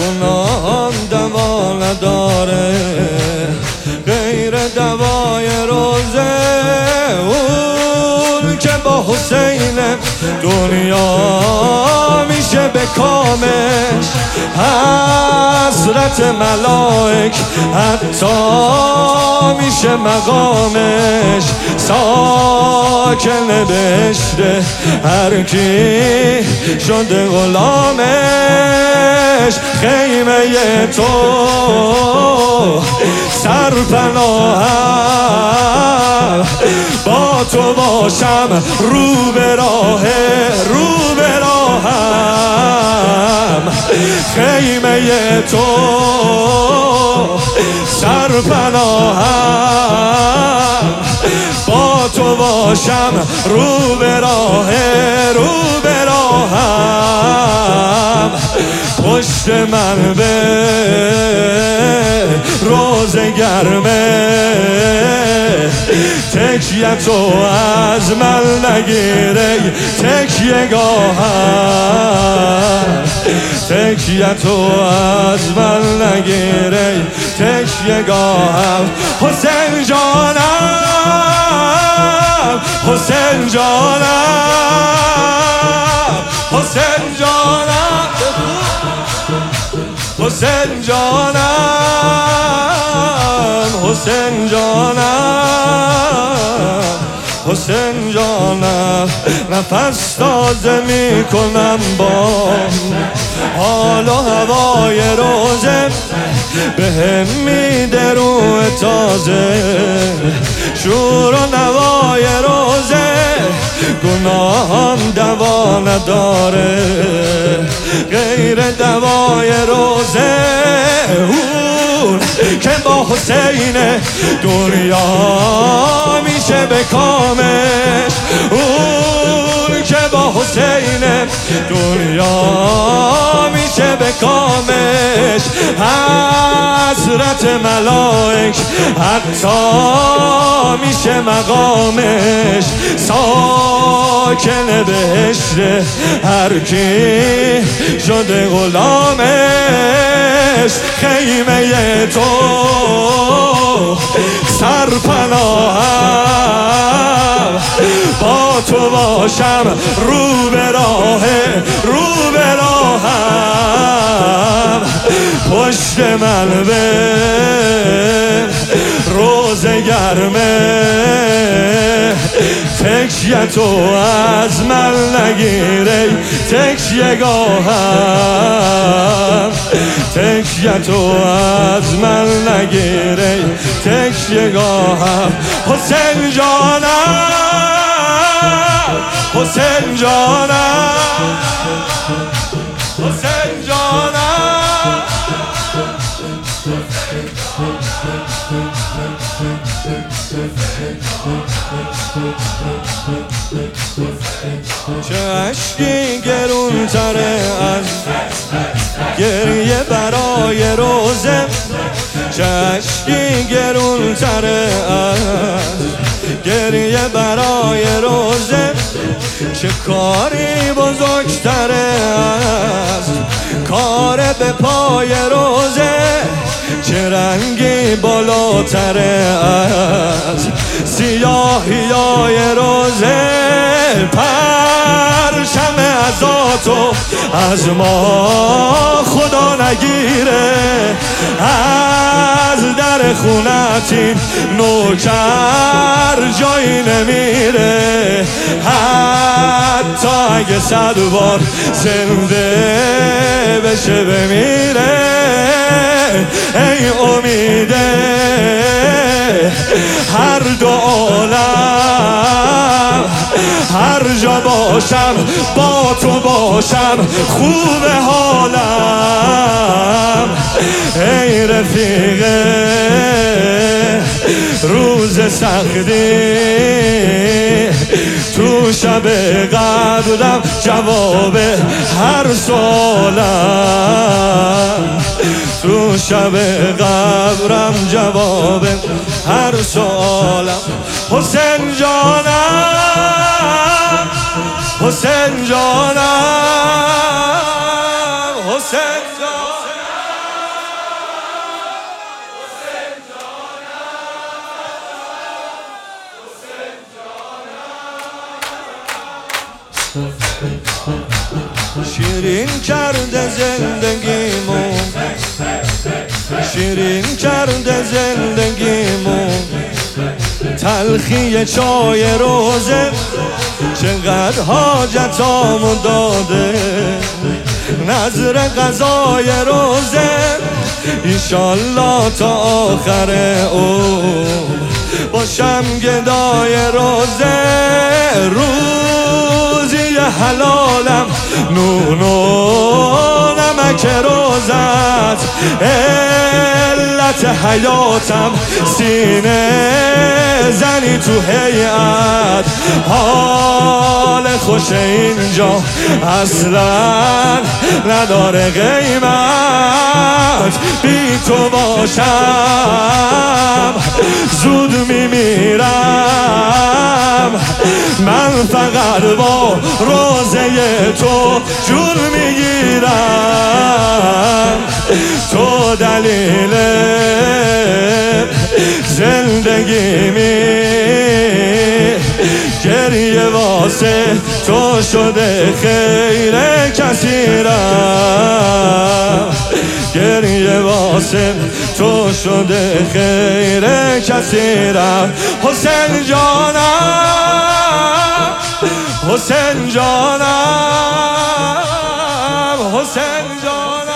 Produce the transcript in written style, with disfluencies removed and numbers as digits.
گناهان دوا نداره غیر دوای روزه. اون که با حسین دنیا میشه به کامش، حضرت ملائک حتی میشه مقامش. ساکن بهشت هر کی شده غلامش. خیمه تو سرپناهم، با تو باشم رو به راهم. خیمه تو سرپناهم، با تو باشم رو به راهم. پشت من به روزه گرمه، تکیه تو از من نگیره تکیه گاهم. تکیه تو از من نگیره تکیه گاهم. حسین جانم، حسین جانم، حسین جانم، حسین جانم، حسین جانم، حسین جانم. نفس تازه میکنم با حال و هوای روزه، بهم میده روح تازه شور و نوای روزه. گناهان دوا نداره غیر دوای روزه. اون که با حسین دنیا میشه به کامش، اون که با حسین دنیا میشه به کامش. حضرت ملائک حتی میشه مقامش. ساکن بهشت هر کی شده غلامش. خیمه تو سرپناهم، با تو باشم رو به راهم. پشت من به روزه گرمه، تکیه تو از من نگیره تکیه گاهم. تکیه تو از من نگیره تکیه گاهم. حسین جانم، حسین جانم، حسین جانم. چه عشقی گرون تره از گریه برای روزه، چه عشقی گرون تره از گریه برای روزه. چه کاری بزرگتره از کار به پای روزه. چه رنگی بالاتره از سیاهیای روزه. پرچم عزاتو از ما خدا نگیره، از در خونتین نوکر جایی نمیره. حتی اگه 100 بار زنده بشه بمیره. ای امیده هر دو عالم، هر جا باشم با تو باشم خوب حالم. ای رفیقه روز سختی تو شب قدرم جواب هر سوالم. تو شب قبرم جواب هر سوالم. حسین جانم، حسین جانم، حسین جانم. زندگیمون، شیرین کرده زندگیمون. تلخی چای روزه چقدر حاجتامون داده، نظر غذای روزه ایشالله تا آخر باشم گدای روزه. روزی حلالم نون و نمک روزت، علت حیاتم سینه زنی تو هیئت. حال خوش اینجا اصلا نداره قیمت، بی تو باشم زود میمیرم. من فقط با روزه تو جون میگیرم، تو دلیل زندگیمی. گریه واسه تو شده خیر کثیرم، گریه واسه تو شده خیر کثیرم. حسین جانم، حسین جانم، حسین جانم.